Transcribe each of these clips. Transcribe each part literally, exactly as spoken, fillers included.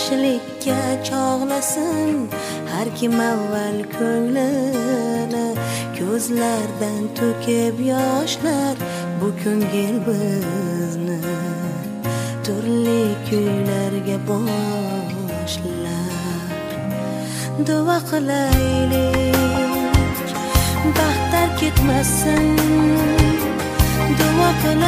yaxshilikka chog'lasin har kim avval ko'nglini, ko'zlardan to'kib yoshlar bu ko'ngil bizni turli kuylarga boshlar. Duo qilaylik baxt tark etmasin, duo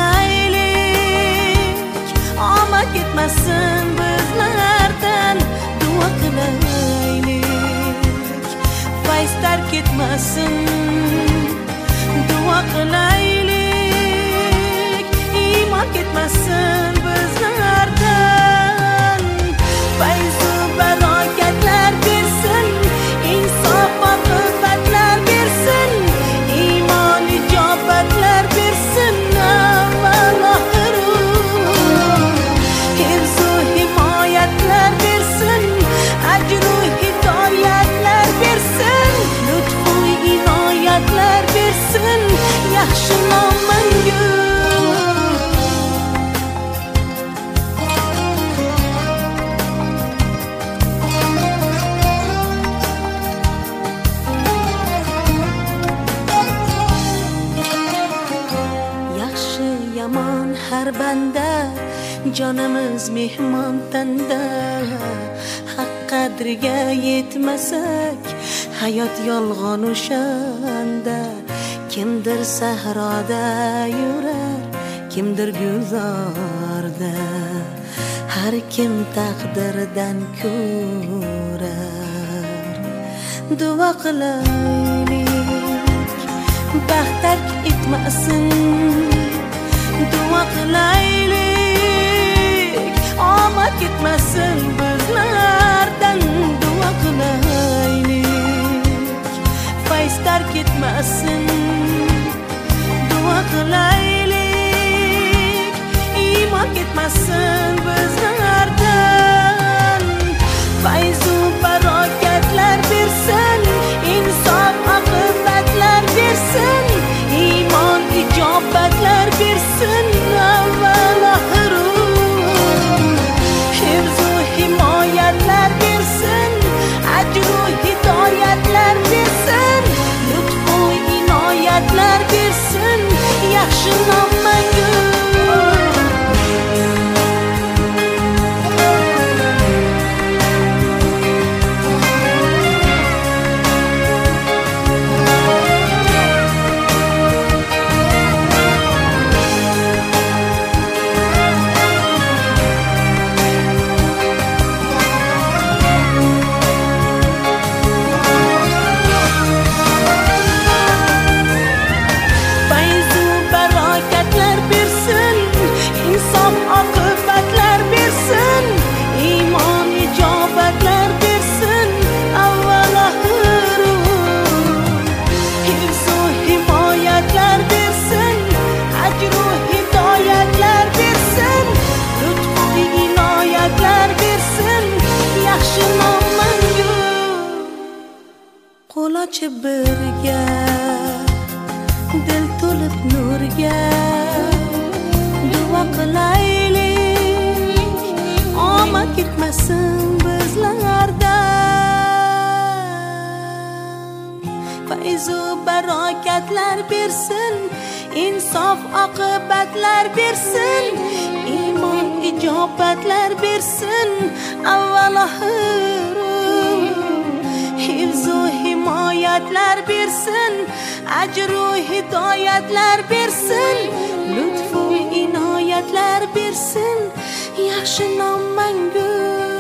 qilaylik omad ketmasin bizlardan, duo qilaylik fayz tark etmasin, duo qilaylik iymon ketmasin bizlardan. Fayzu barokatlar bersin, insof oqibatlar bersin, iymon ijobatlar bersin avval oxiru. Hifzu himoyatlar bersin, ajru hidoyatlar bersin, lutfu inoyatlar bersin yaxshi nom mangu. Har banda jonimiz mehmon tanda, haq qadriga yetmasak hayot yolg'on o'shanda. Kimdir sahroda yurar, kimdir gulzorda, har kim taqdirdan ko'rar. Duo qilaylik baxt tark etmasin, duo qilaylik omad ketmasin bizlardan, duo qilaylik fayz tark etmasin, duo qilaylik iymon ketmasin bizlardan. Fayzu barokatlar bersin, insof oqibatlar bersin, iymon ijobatlar bersin avval oxiru. Hifzu himoyatlar bersin, ajru hidoyatlar bersin, lutfu inoyatlar bersin yaxshi nom mangu. Qo'l ochib birga, dil to'lib nurga, duo qilaylik omad ketmasin bizlardan. Fayzu barokatlar bersin, insof oqibatlar bersin, iymon ijobatlar bersin avval oxiru. Hifzu himoyatlar bersin, ajru hidoyatlar bersin, lutfu inoyatlar bersin yaxshi nom mangu.